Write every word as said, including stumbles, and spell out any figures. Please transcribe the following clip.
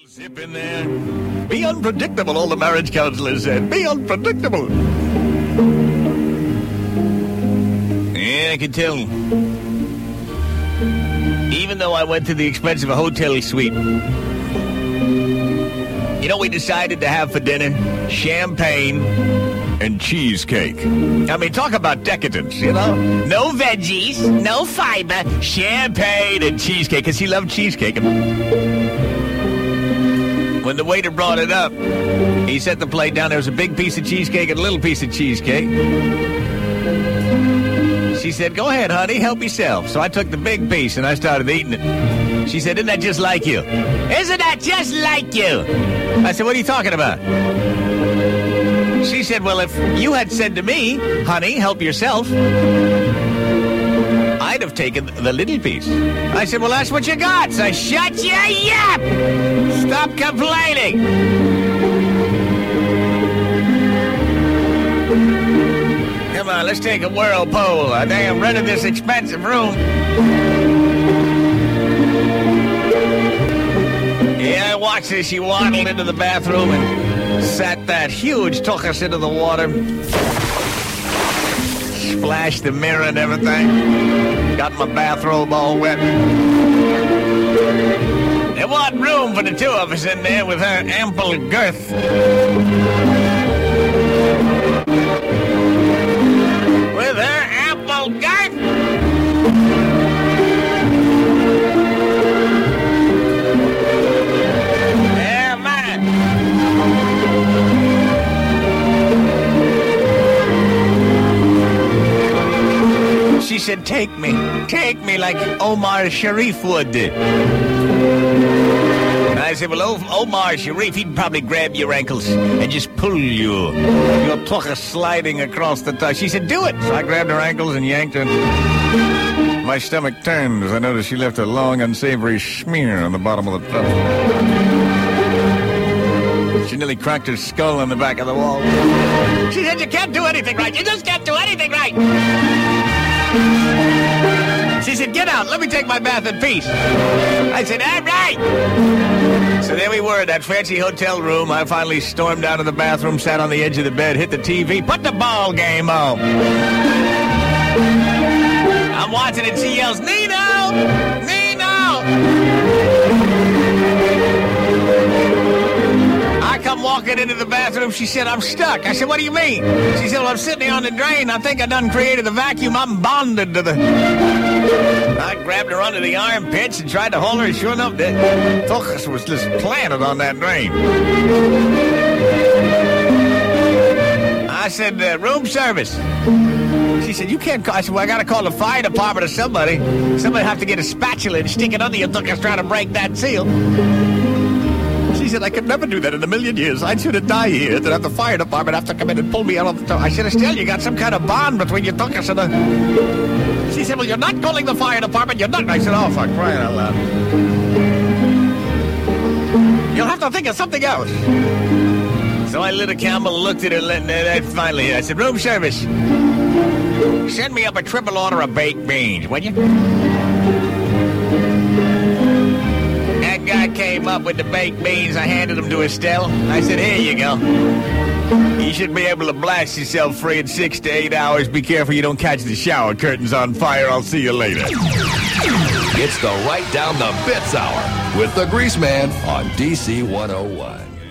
Zip in there. Be unpredictable, all the marriage counselors said. Be unpredictable. Yeah, I can tell. Even though I went to the expense of a hotel suite. You know what we decided to have for dinner? Champagne and cheesecake. I mean, talk about decadence, you know? No veggies, no fiber, champagne and cheesecake, because he loved cheesecake. When the waiter brought it up, he set the plate down. There was a big piece of cheesecake and a little piece of cheesecake. She said, go ahead, honey, help yourself. So I took the big piece and I started eating it. She said, isn't that just like you? Isn't that just like you? I said, what are you talking about? She said, well, if you had said to me, honey, help yourself, I'd have taken the little piece. I said, well, that's what you got, so shut your yap! Stop complaining! Come on, let's take a whirlpool. I think I'm renting this expensive room. Yeah, I watched as she waddled into the bathroom and sat that huge tuchus into the water. Splashed the mirror and everything. Got my bathrobe all wet. There wasn't room for the two of us in there with her ample girth. With her ample girth. Yeah, man. She said, take me. Take me like Omar Sharif would. I said, well, o- Omar Sharif, he'd probably grab your ankles and just pull you. Your tuchus sliding across the top. She said, do it. So I grabbed her ankles and yanked her. My stomach turned as I noticed she left a long, unsavory smear on the bottom of the tub. She nearly cracked her skull on the back of the wall. She said, you can't do anything right. You just can't do anything right. She said, get out. Let me take my bath in peace. I said, all right. So there we were in that fancy hotel room. I finally stormed out of the bathroom, sat on the edge of the bed, hit the T V, put the ball game on. I'm watching it. She yells, Nino! Nino! I come walking into the bathroom. She said, I'm stuck. I said, what do you mean? She said, well, I'm sitting here on the drain. I think I done created the vacuum. I'm bonded to the... I grabbed her under the armpits and tried to hold her. Sure enough, the tuchus was just planted on that drain. I said, uh, room service. She said, you can't call. I said, well, I got to call the fire department or somebody. Somebody have to get a spatula and stick it under your tuchus trying to break that seal. She said, I could never do that in a million years. I'd sooner die here than have the fire department have to come in and pull me out of the tuchus. I said, still, you got some kind of bond between your tuchus and the... She said, well, you're not calling the fire department. You're not. I said, oh, for crying out loud. You'll have to think of something else. So I lit a candle, looked at her, and finally I said, room service. Send me up a triple order of baked beans, would you? That guy came up with the baked beans. I handed them to Estelle. I said, here you go. You should be able to blast yourself free in six to eight hours. Be careful you don't catch the shower curtains on fire. I'll see you later. It's the Right Down the Bits Hour with the Grease Man on D C one oh one.